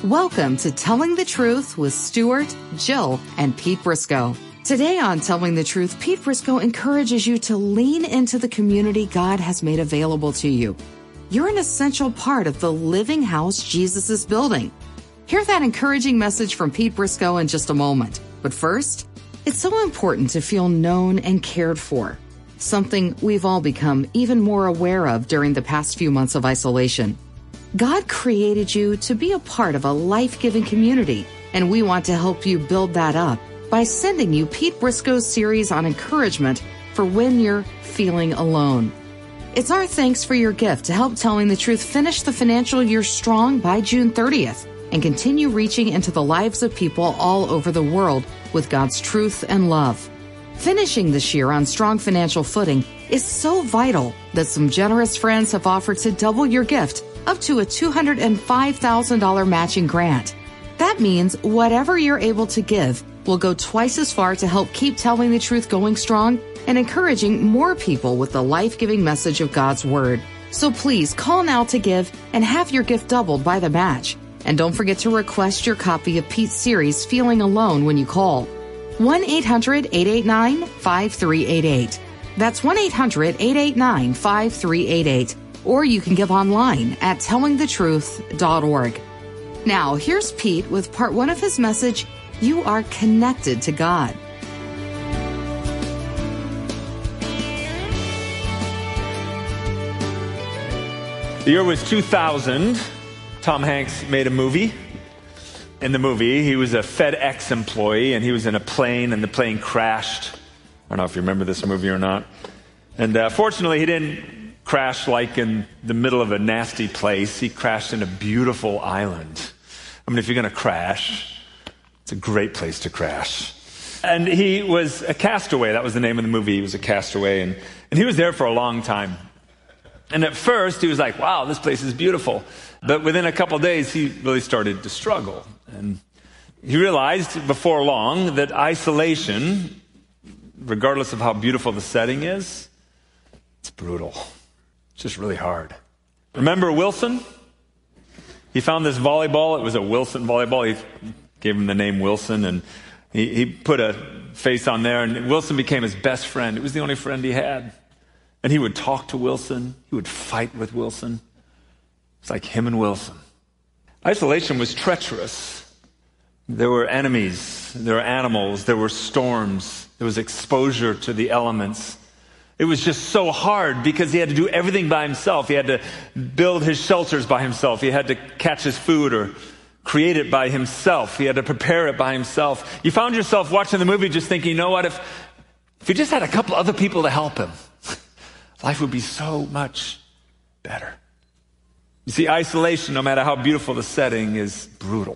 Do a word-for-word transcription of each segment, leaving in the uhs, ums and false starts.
Welcome to Telling the Truth with Stuart, Jill, and Pete Briscoe. Today on Telling the Truth, Pete Briscoe encourages you to lean into the community God has made available to you. You're an essential part of the living house Jesus is building. Hear that encouraging message from Pete Briscoe in just a moment. But first, it's so important to feel known and cared for, something we've all become even more aware of during the past few months of isolation. God created you to be a part of a life-giving community, and we want to help you build that up by sending you Pete Briscoe's series on encouragement for when you're feeling alone. It's our thanks for your gift to help Telling the Truth finish the financial year strong by June thirtieth and continue reaching into the lives of people all over the world with God's truth and love. Finishing this year on strong financial footing is so vital that some generous friends have offered to double your gift up to a two hundred five thousand dollars matching grant. That means whatever you're able to give will go twice as far to help keep Telling the Truth going strong and encouraging more people with the life-giving message of God's Word. So please call now to give and have your gift doubled by the match. And don't forget to request your copy of Pete's series, Feeling Alone, when you call. one eight hundred eight eight nine five three eight eight. That's one eight hundred eight eight nine five three eight eight. Or you can give online at telling the truth dot org. Now, here's Pete with part one of his message, You Are Connected to God. The year was two thousand. Tom Hanks made a movie. In the movie, he was a FedEx employee, and he was in a plane, and the plane crashed. I don't know if you remember this movie or not. And uh, fortunately, he didn't crash like in the middle of a nasty place. He crashed in a beautiful island. I mean, if you're going to crash, it's a great place to crash. And he was a castaway. That was the name of the movie. He was a castaway. And, and he was there for a long time. And at first, he was like, wow, this place is beautiful. But within a couple of days, he really started to struggle. And he realized before long that isolation, regardless of how beautiful the setting is, it's brutal. It's just really hard. Remember Wilson? He found this volleyball. It was a Wilson volleyball. He gave him the name Wilson, and he, he put a face on there, and Wilson became his best friend. It was the only friend he had. And he would talk to Wilson. He would fight with Wilson. It's like him and Wilson. Isolation was treacherous. There were enemies. There were animals. There were storms. There was exposure to the elements. It was just so hard because he had to do everything by himself. He had to build his shelters by himself. He had to catch his food or create it by himself. He had to prepare it by himself. You found yourself watching the movie just thinking, you know what, if, if he just had a couple other people to help him, life would be so much better. You see, isolation, no matter how beautiful the setting, is brutal.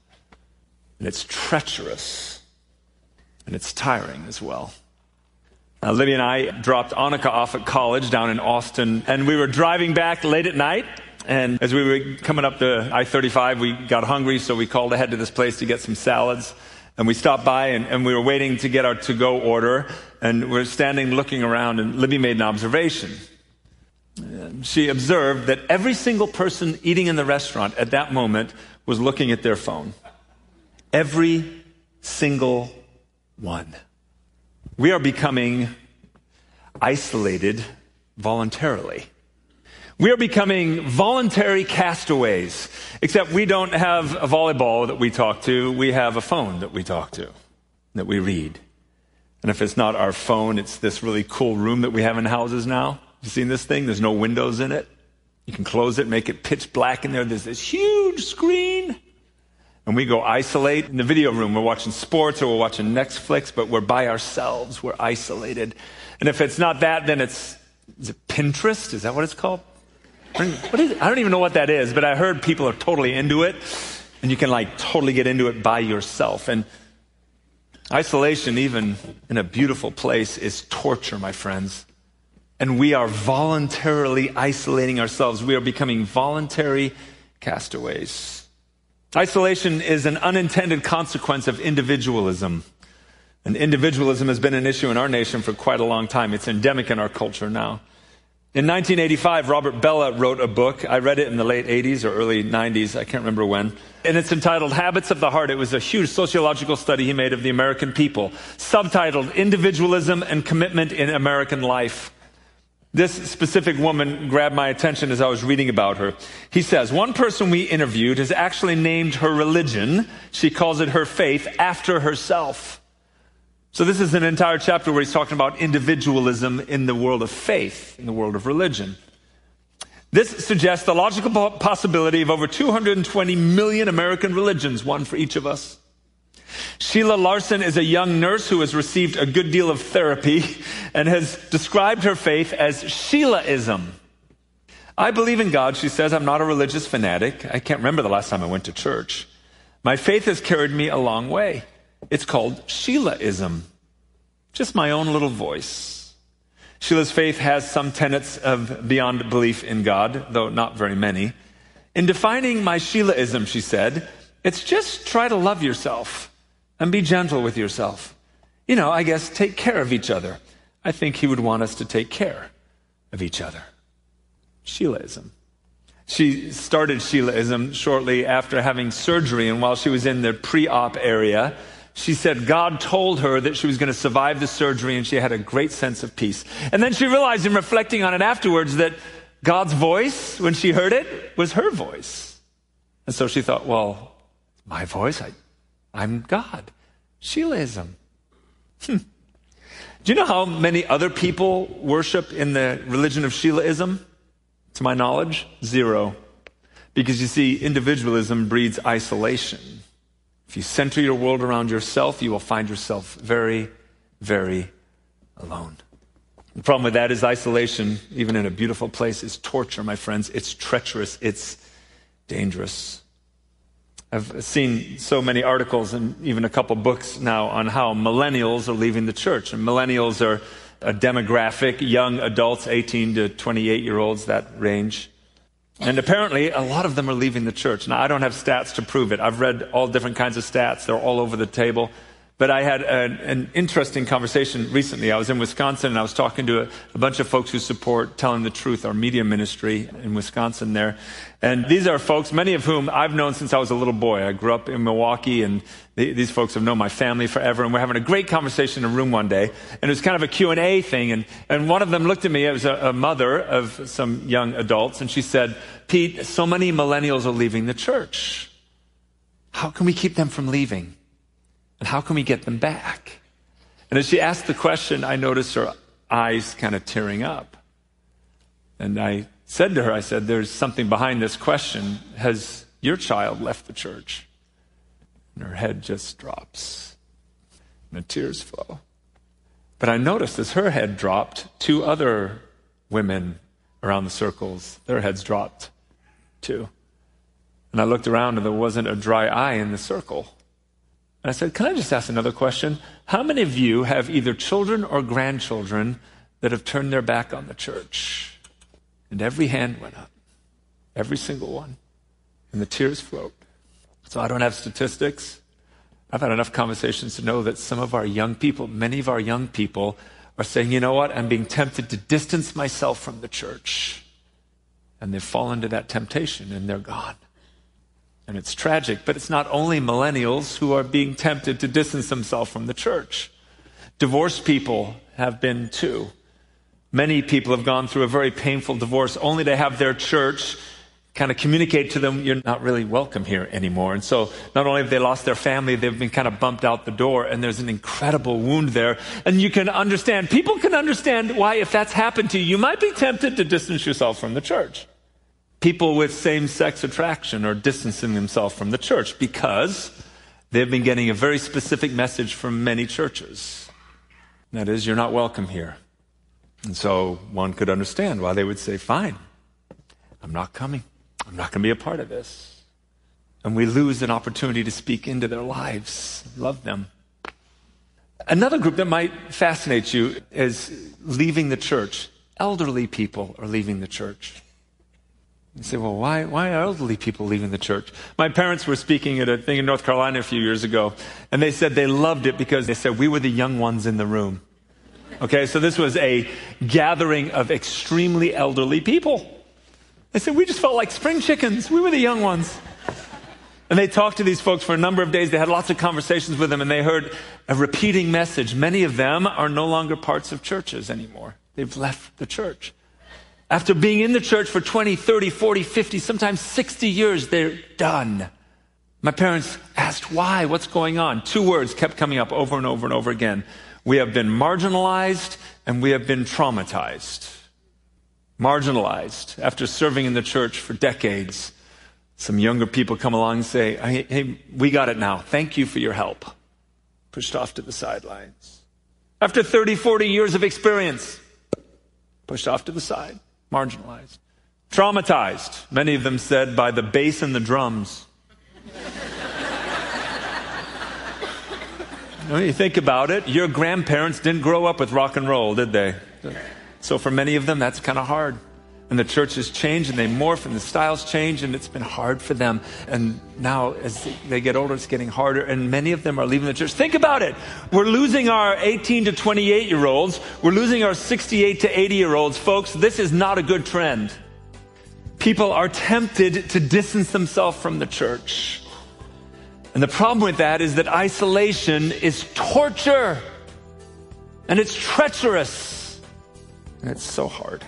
And it's treacherous. And it's tiring as well. Uh, Libby and I dropped Annika off at college down in Austin, and we were driving back late at night, and as we were coming up the I thirty-five, we got hungry, so we called ahead to this place to get some salads, and we stopped by, and, and we were waiting to get our to-go order, and we're standing looking around, and Libby made an observation. And she observed that every single person eating in the restaurant at that moment was looking at their phone. Every single one. We are becoming isolated voluntarily. We are becoming voluntary castaways, except we don't have a volleyball that we talk to. We have a phone that we talk to, that we read. And if it's not our phone, it's this really cool room that we have in houses now. You seen this thing? There's no windows in it. You can close it, make it pitch black in there. There's this huge screen. And we go isolate in the video room. We're watching sports or we're watching Netflix, but we're by ourselves. We're isolated. And if it's not that, then it's, is it Pinterest? Is that what it's called? What is it? I don't even know what that is, but I heard people are totally into it. And you can like totally get into it by yourself. And isolation, even in a beautiful place, is torture, my friends. And we are voluntarily isolating ourselves. We are becoming voluntary castaways. Isolation is an unintended consequence of individualism. And individualism has been an issue in our nation for quite a long time. It's endemic in our culture now. In nineteen eighty-five, Robert Bellah wrote a book. I read it in the late eighties or early nineties. I can't remember when. And it's entitled Habits of the Heart. It was a huge sociological study he made of the American people, subtitled Individualism and Commitment in American Life. This specific woman grabbed my attention as I was reading about her. He says, one person we interviewed has actually named her religion. She calls it her faith after herself. So this is an entire chapter where he's talking about individualism in the world of faith, in the world of religion. This suggests the logical possibility of over two hundred twenty million American religions, one for each of us. Sheila Larson is a young nurse who has received a good deal of therapy and has described her faith as Sheilaism. I believe in God, she says. I'm not a religious fanatic. I can't remember the last time I went to church. My faith has carried me a long way. It's called Sheilaism. Just my own little voice. Sheila's faith has some tenets of beyond belief in God, though not very many. In defining my Sheilaism, she said, it's just try to love yourself and be gentle with yourself. You know, I guess take care of each other. I think he would want us to take care of each other. Sheilaism. She started Sheilaism shortly after having surgery, and while she was in the pre-op area, she said God told her that she was going to survive the surgery, and she had a great sense of peace. And then she realized in reflecting on it afterwards that God's voice, when she heard it, was her voice. And so she thought, well, my voice, I, I'm God. Sheilaism. Hmm. Do you know how many other people worship in the religion of Sheilaism? To my knowledge, zero. Because you see, individualism breeds isolation. If you center your world around yourself, you will find yourself very, very alone. The problem with that is isolation, even in a beautiful place, is torture, my friends. It's treacherous. It's dangerous. I've seen so many articles and even a couple books now on how millennials are leaving the church. And millennials are a demographic, young adults, eighteen to twenty-eight-year-olds, that range. And apparently, a lot of them are leaving the church. Now, I don't have stats to prove it. I've read all different kinds of stats. They're all over the table. But I had an, an interesting conversation recently. I was in Wisconsin, and I was talking to a, a bunch of folks who support Telling the Truth, our media ministry in Wisconsin there. And these are folks, many of whom I've known since I was a little boy. I grew up in Milwaukee, and th- these folks have known my family forever. And we're having a great conversation in a room one day. And it was kind of a Q and A thing. And, and one of them looked at me. It was a, a mother of some young adults. And she said, Pete, so many millennials are leaving the church. How can we keep them from leaving? And how can we get them back? And as she asked the question, I noticed her eyes kind of tearing up. And I said to her, I said, there's something behind this question. Has your child left the church? And her head just drops. And the tears flow. But I noticed as her head dropped, two other women around the circles, their heads dropped too. And I looked around and there wasn't a dry eye in the circle. And I said, can I just ask another question? How many of you have either children or grandchildren that have turned their back on the church? And every hand went up. Every single one. And the tears flowed. So I don't have statistics. I've had enough conversations to know that some of our young people, many of our young people, are saying, you know what? I'm being tempted to distance myself from the church. And they've fallen to that temptation and they're gone. And it's tragic, but it's not only millennials who are being tempted to distance themselves from the church. Divorced people have been too. Many people have gone through a very painful divorce only to have their church kind of communicate to them, you're not really welcome here anymore. And so not only have they lost their family, they've been kind of bumped out the door, and there's an incredible wound there. And you can understand, people can understand why, if that's happened to you, you might be tempted to distance yourself from the church. People with same-sex attraction are distancing themselves from the church because they've been getting a very specific message from many churches. That is, you're not welcome here. And so one could understand why they would say, fine, I'm not coming. I'm not going to be a part of this. And we lose an opportunity to speak into their lives, love them. Another group that might fascinate you is leaving the church. Elderly people are leaving the church. You say, well, why, why are elderly people leaving the church? My parents were speaking at a thing in North Carolina a few years ago, and they said they loved it because they said we were the young ones in the room. Okay, so this was a gathering of extremely elderly people. They said, we just felt like spring chickens. We were the young ones. And they talked to these folks for a number of days. They had lots of conversations with them, and they heard a repeating message. Many of them are no longer parts of churches anymore. They've left the church. After being in the church for twenty, thirty, forty, fifty, sometimes sixty years, they're done. My parents asked why, what's going on? Two words kept coming up over and over and over again. We have been marginalized and we have been traumatized. Marginalized. After serving in the church for decades, some younger people come along and say, hey, hey, we got it now. Thank you for your help. Pushed off to the sidelines. After thirty, forty years of experience, pushed off to the side. Marginalized. Traumatized, many of them said, by the bass and the drums. When you think about it, your grandparents didn't grow up with rock and roll, did they? So for many of them, that's kind of hard. And the church has changed and they morph and the styles change and it's been hard for them. And now as they get older, it's getting harder. And many of them are leaving the church. Think about it. We're losing our eighteen to twenty-eight year olds. We're losing our sixty-eight to eighty year olds. Folks, this is not a good trend. People are tempted to distance themselves from the church. And the problem with that is that isolation is torture. And it's treacherous. And it's so hard.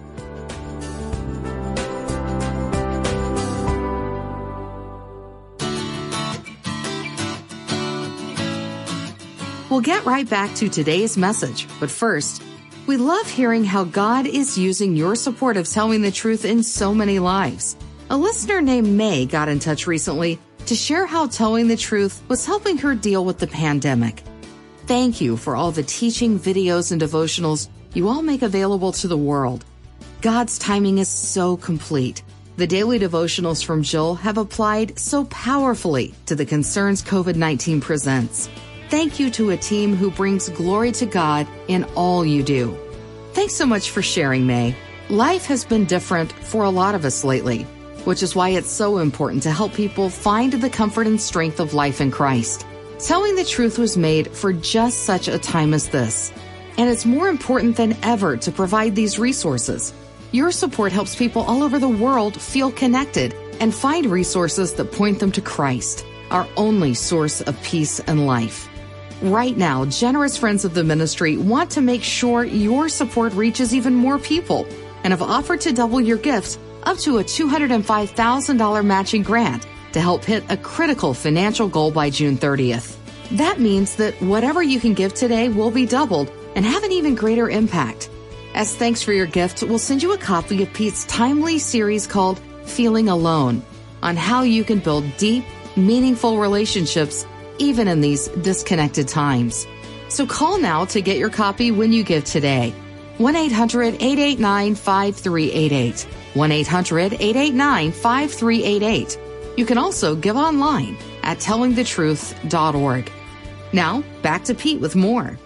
We'll get right back to today's message, but first, we love hearing how God is using your support of telling the truth in so many lives. A listener named May got in touch recently to share how telling the truth was helping her deal with the pandemic. Thank you for all the teaching videos and devotionals you all make available to the world. God's timing is so complete. The daily devotionals from Jill have applied so powerfully to the concerns COVID nineteen presents. Thank you to a team who brings glory to God in all you do. Thanks so much for sharing, May. Life has been different for a lot of us lately, which is why it's so important to help people find the comfort and strength of life in Christ. Telling the truth was made for just such a time as this, and it's more important than ever to provide these resources. Your support helps people all over the world feel connected and find resources that point them to Christ, our only source of peace and life. Right now, generous friends of the ministry want to make sure your support reaches even more people and have offered to double your gift up to a two hundred five thousand dollars matching grant to help hit a critical financial goal by June thirtieth. That means that whatever you can give today will be doubled and have an even greater impact. As thanks for your gift, we'll send you a copy of Pete's timely series called Feeling Alone on how you can build deep, meaningful relationships even in these disconnected times. So call now to get your copy when you give today. one eight hundred, eight eight nine, five three eight eight. one eight hundred, eight eight nine, five three eight eight. You can also give online at telling the truth dot org. Now, back to Pete with more.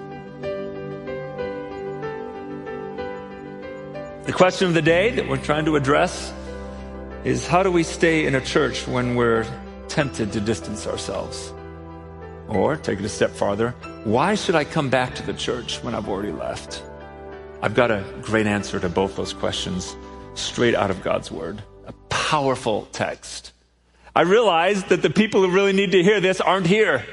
The question of the day that we're trying to address is, how do we stay in a church when we're tempted to distance ourselves? Or, take it a step farther, why should I come back to the church when I've already left? I've got a great answer to both those questions straight out of God's Word. A powerful text. I realize that the people who really need to hear this aren't here.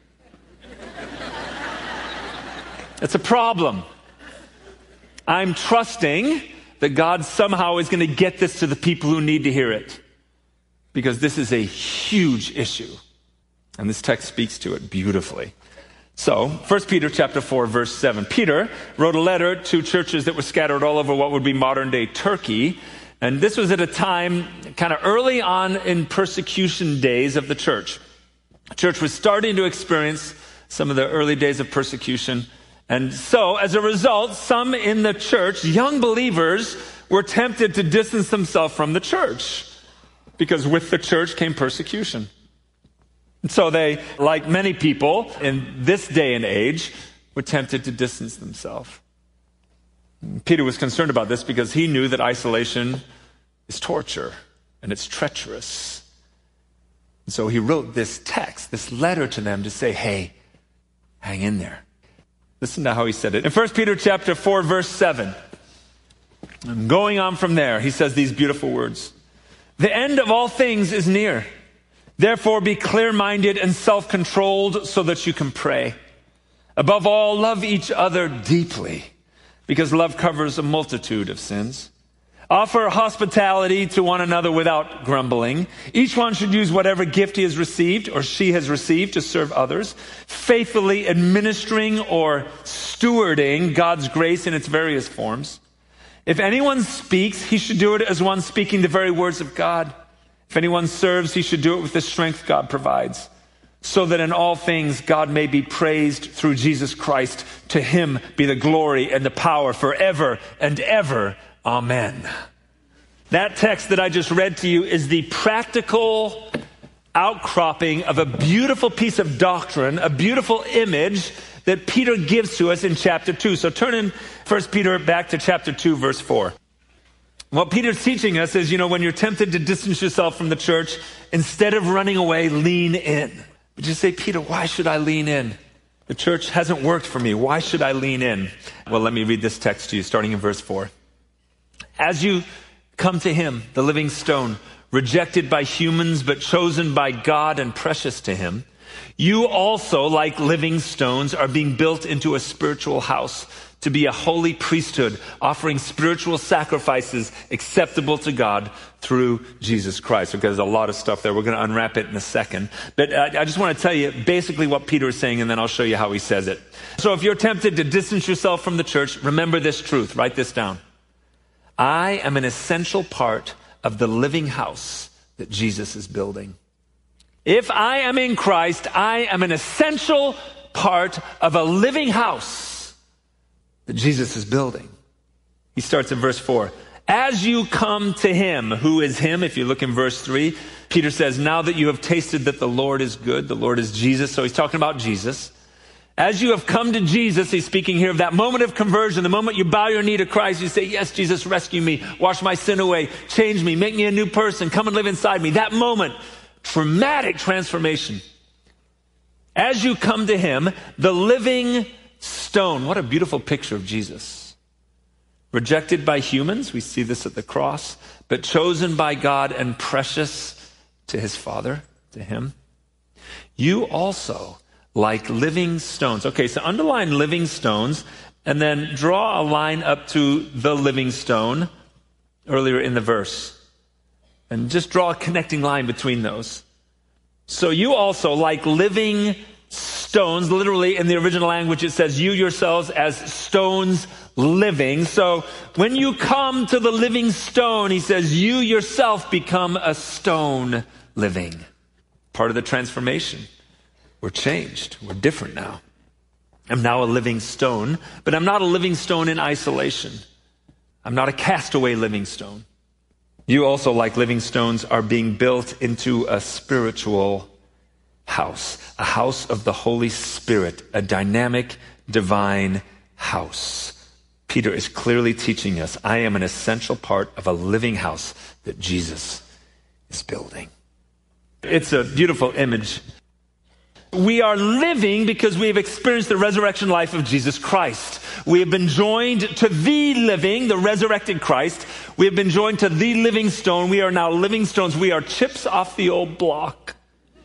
It's a problem. I'm trusting that God somehow is going to get this to the people who need to hear it, because this is a huge issue. And this text speaks to it beautifully. So, First Peter chapter four, verse seven. Peter wrote a letter to churches that were scattered all over what would be modern-day Turkey. And this was at a time kind of early on in persecution days of the church. The church was starting to experience some of the early days of persecution. And so, as a result, some in the church, young believers, were tempted to distance themselves from the church, because with the church came persecution. And so they, like many people in this day and age, were tempted to distance themselves. Peter was concerned about this because he knew that isolation is torture and it's treacherous. And so he wrote this text, this letter to them to say, hey, hang in there. Listen to how he said it. In First Peter chapter four, verse seven, and going on from there, he says these beautiful words. The end of all things is near. Therefore, be clear-minded and self-controlled so that you can pray. Above all, love each other deeply, because love covers a multitude of sins. Offer hospitality to one another without grumbling. Each one should use whatever gift he has received or she has received to serve others, faithfully administering or stewarding God's grace in its various forms. If anyone speaks, he should do it as one speaking the very words of God. If anyone serves, he should do it with the strength God provides, so that in all things God may be praised through Jesus Christ. To him be the glory and the power forever and ever. Amen. That text that I just read to you is the practical outcropping of a beautiful piece of doctrine, a beautiful image that Peter gives to us in chapter two. So turn in First Peter back to chapter two, verse four. What Peter's teaching us is, you know, when you're tempted to distance yourself from the church, instead of running away, lean in. But you say, Peter, why should I lean in? The church hasn't worked for me. Why should I lean in? Well, let me read this text to you, starting in verse four. As you come to him, the living stone, rejected by humans, but chosen by God and precious to him, you also, like living stones, are being built into a spiritual house to be a holy priesthood, offering spiritual sacrifices acceptable to God through Jesus Christ. Okay, there's a lot of stuff there. We're going to unwrap it in a second. But uh, I just want to tell you basically what Peter is saying, and then I'll show you how he says it. So if you're tempted to distance yourself from the church, remember this truth. Write this down. I am an essential part of the living house that Jesus is building. If I am in Christ, I am an essential part of a living house that Jesus is building. He starts in verse four. As you come to him, who is him? If you look in verse three, Peter says, now that you have tasted that the Lord is good, the Lord is Jesus. So he's talking about Jesus. As you have come to Jesus, he's speaking here of that moment of conversion, the moment you bow your knee to Christ, you say, yes, Jesus, rescue me, wash my sin away, change me, make me a new person, come and live inside me. That moment, traumatic transformation. As you come to him, the living stone. What a beautiful picture of Jesus. Rejected by humans, we see this at the cross, but chosen by God and precious to his Father, to him. You also, like living stones. Okay, so underline living stones, and then draw a line up to the living stone earlier in the verse. And just draw a connecting line between those. So you also, like living stones, literally in the original language it says you yourselves as stones living. So when you come to the living stone, he says you yourself become a stone living. Part of the transformation. We're changed. We're different now. I'm now a living stone, but I'm not a living stone in isolation. I'm not a castaway living stone. You also, like living stones, are being built into a spiritual house, a house of the Holy Spirit, a dynamic, divine house. Peter is clearly teaching us, I am an essential part of a living house that Jesus is building. It's a beautiful image. We are living because we have experienced the resurrection life of Jesus Christ. We have been joined to the living, the resurrected Christ. We have been joined to the living stone. We are now living stones. We are chips off the old block,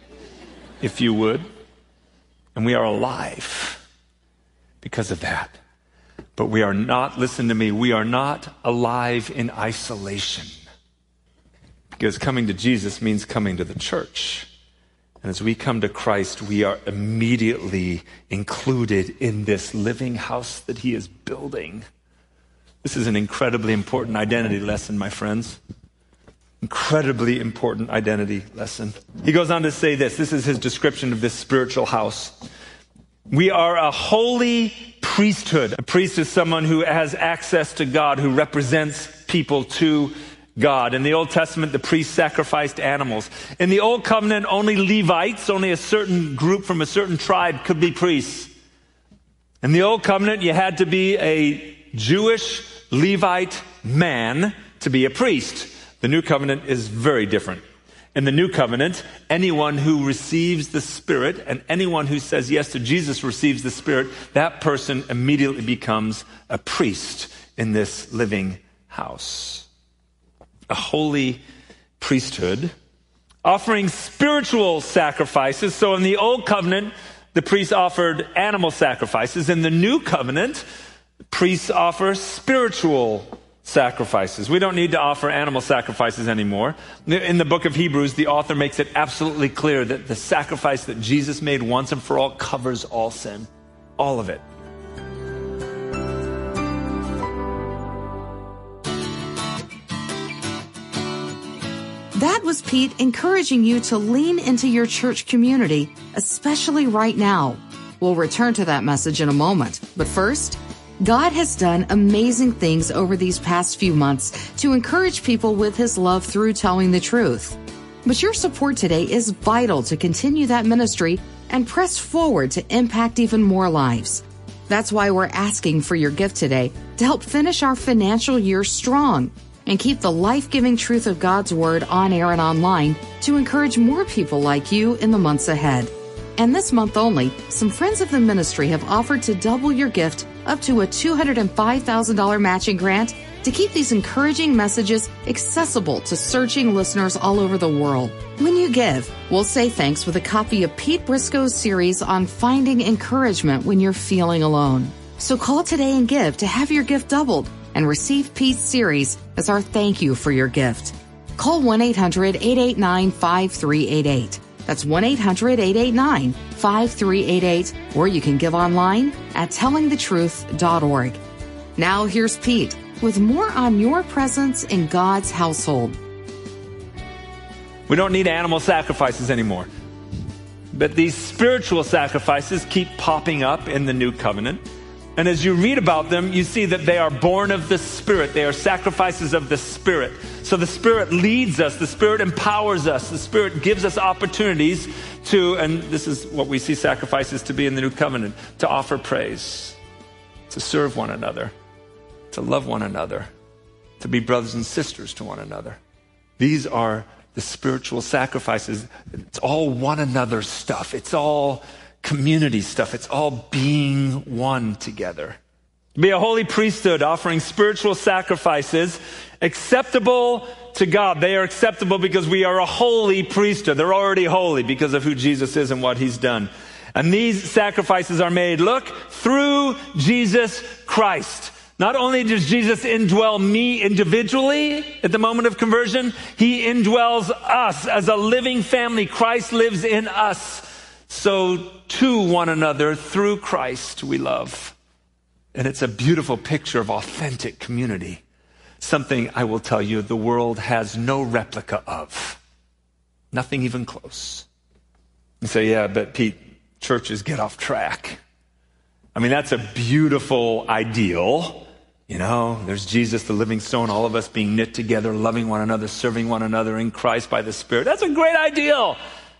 if you would. And we are alive because of that. But we are not, listen to me, we are not alive in isolation. Because coming to Jesus means coming to the church. And as we come to Christ, we are immediately included in this living house that he is building. This is an incredibly important identity lesson, my friends. Incredibly important identity lesson. He goes on to say this. This is his description of this spiritual house. We are a holy priesthood. A priest is someone who has access to God, who represents people to God. In the Old Testament, the priests sacrificed animals. In the Old Covenant, only Levites, only a certain group from a certain tribe could be priests. In the Old Covenant, you had to be a Jewish Levite man to be a priest. The New Covenant is very different. In the new covenant, anyone who receives the Spirit and anyone who says yes to Jesus receives the Spirit, that person immediately becomes a priest in this living house. A holy priesthood, offering spiritual sacrifices. So in the old covenant, the priests offered animal sacrifices. In the new covenant, priests offer spiritual sacrifices. We don't need to offer animal sacrifices anymore. In the book of Hebrews, the author makes it absolutely clear that the sacrifice that Jesus made once and for all covers all sin. All of it. That was Pete encouraging you to lean into your church community, especially right now. We'll return to that message in a moment. But first, God has done amazing things over these past few months to encourage people with His love through telling the truth. But your support today is vital to continue that ministry and press forward to impact even more lives. That's why we're asking for your gift today to help finish our financial year strong and keep the life-giving truth of God's Word on air and online to encourage more people like you in the months ahead. And this month only, some friends of the ministry have offered to double your gift up to a two hundred five thousand dollars matching grant to keep these encouraging messages accessible to searching listeners all over the world. When you give, we'll say thanks with a copy of Pete Briscoe's series on finding encouragement when you're feeling alone. So call today and give to have your gift doubled and receive Pete's series as our thank you for your gift. Call one eight hundred, eight eight nine, five three eight eight. That's one eight hundred, eight eight nine, five three eight eight, or you can give online at telling the truth dot org. Now here's Pete with more on your presence in God's household. We don't need animal sacrifices anymore. But these spiritual sacrifices keep popping up in the new covenant. And as you read about them, you see that they are born of the Spirit. They are sacrifices of the Spirit. So the Spirit leads us. The Spirit empowers us. The Spirit gives us opportunities to, and this is what we see sacrifices to be in the new covenant, to offer praise, to serve one another, to love one another, to be brothers and sisters to one another. These are the spiritual sacrifices. It's all one another stuff. It's all community stuff. It's all being one together. Be a holy priesthood offering spiritual sacrifices acceptable to God. They are acceptable because we are a holy priesthood. They're already holy because of who Jesus is and what He's done. And these sacrifices are made, look, through Jesus Christ. Not only does Jesus indwell me individually at the moment of conversion, He indwells us as a living family. Christ lives in us. So to one another, through Christ, we love. And it's a beautiful picture of authentic community. Something, I will tell you, the world has no replica of. Nothing even close. You say, yeah, but Pete, churches get off track. I mean, that's a beautiful ideal. You know, there's Jesus, the living stone, all of us being knit together, loving one another, serving one another in Christ by the Spirit. That's a great ideal.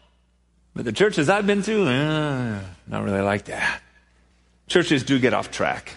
But the churches I've been to, eh, not really like that. Churches do get off track.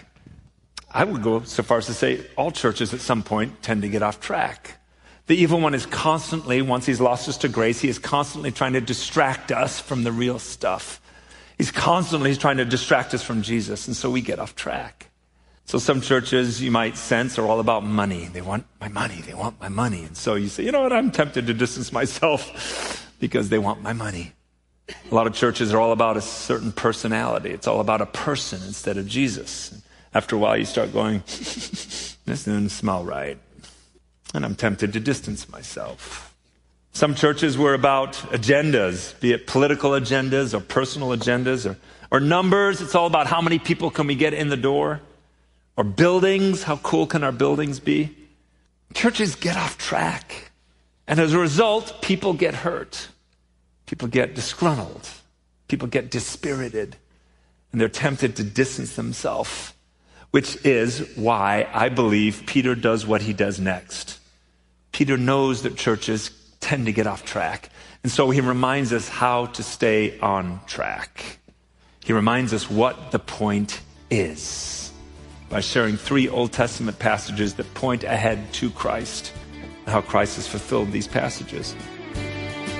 I would go so far as to say all churches at some point tend to get off track. The evil one is constantly, once he's lost us to grace, he is constantly trying to distract us from the real stuff. He's constantly he's trying to distract us from Jesus, and so we get off track. So some churches you might sense are all about money. They want my money. They want my money. And so you say, you know what, I'm tempted to distance myself because they want my money. A lot of churches are all about a certain personality. It's all about a person instead of Jesus. After a while, you start going, this doesn't smell right. And I'm tempted to distance myself. Some churches were about agendas, be it political agendas or personal agendas or, or numbers. It's all about how many people can we get in the door. Or buildings, how cool can our buildings be? Churches get off track. And as a result, people get hurt. People get disgruntled. People get dispirited. And they're tempted to distance themselves, which is why I believe Peter does what he does next. Peter knows that churches tend to get off track. And so he reminds us how to stay on track. He reminds us what the point is by sharing three Old Testament passages that point ahead to Christ and how Christ has fulfilled these passages.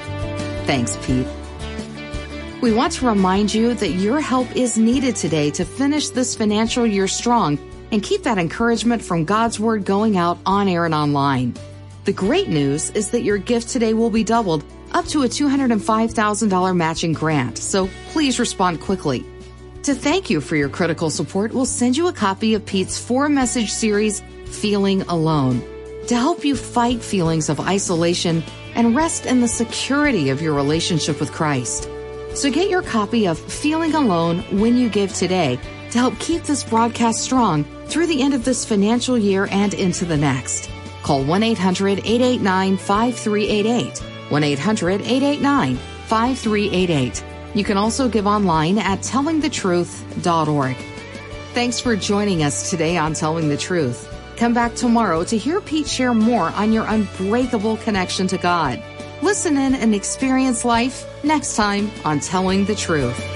Thanks, Pete. We want to remind you that your help is needed today to finish this financial year strong and keep that encouragement from God's Word going out on air and online. The great news is that your gift today will be doubled up to a two hundred five thousand dollars matching grant, so please respond quickly. To thank you for your critical support, we'll send you a copy of Pete's four-message series, Feeling Alone, to help you fight feelings of isolation and rest in the security of your relationship with Christ. So get your copy of Feeling Alone when you give today to help keep this broadcast strong through the end of this financial year and into the next. Call one eight hundred, eight eight nine, five three eight eight, one eight hundred, eight eight nine, five three eight eight. You can also give online at telling the truth dot org. Thanks for joining us today on Telling the Truth. Come back tomorrow to hear Pete share more on your unbreakable connection to God. Listen in and experience life next time on Telling the Truth.